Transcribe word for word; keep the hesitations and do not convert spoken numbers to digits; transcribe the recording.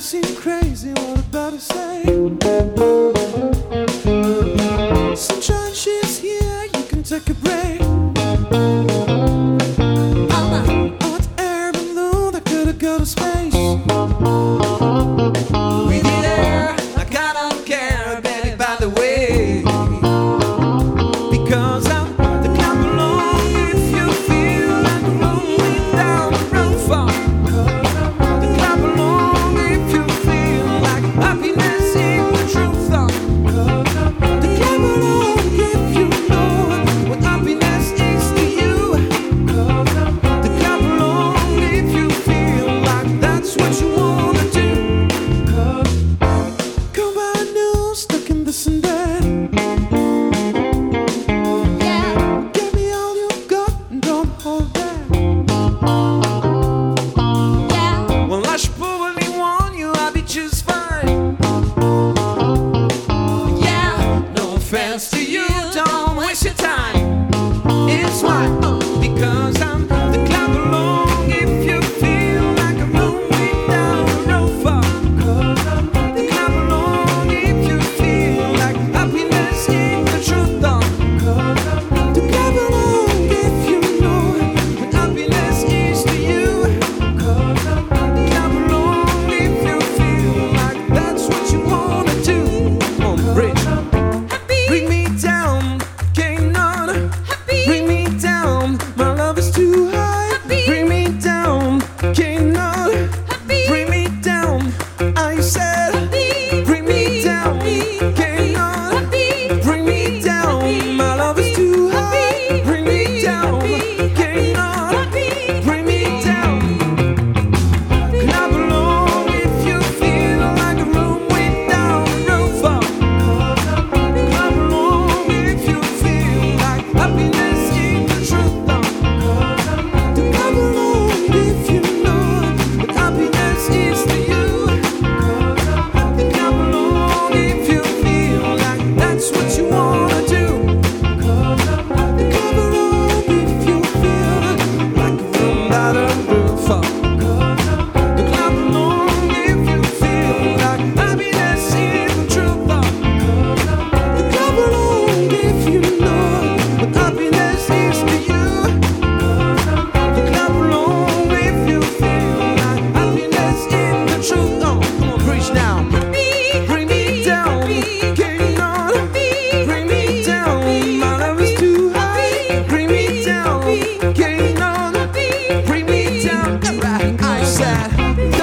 seem crazy, what about to say? Sunshine, she's here, you can take a break. Hot air balloon that could go to space. With the air, like I don't care, baby, by the way. Because I'm the clap along if you feel like rolling down the road far. The clap along if you feel like happiness in the true thought. The clap along if you know what happiness is to you. The clap along if you feel like that's what you wanna do. Come by new, stuck in this and that. Offense to you, don't waste your time. It's why, because I'm the clap along if you feel like I'm rolling down the road far. The clap along if you feel like happiness in the true thought. The clap along if you know what happiness is to you. The clap along if you feel like that's what you wanna do. Come on, bridge. Bring me down, can't not bring me down. My love is too high. Bring me down, can't not bring me down. I said, bring me down, can't not bring me down. My love is too high. Bring me down, can't not bring me down. Clap along if you feel like a room way down the road far. Happiness in the truth thought. To come along if you know what happiness is to you. To come along if you feel like that's what you wanna do. To come along if you feel like a room that a roof up. To come along if you feel like happiness in the truth thought. To come along if you know what happiness is to you. To clap along if you feel like happiness in the truth. Oh, come on, preach now. Bring me down, can't not bring me down. My love is too high. Bring me down, can't not bring me down. Right, I said.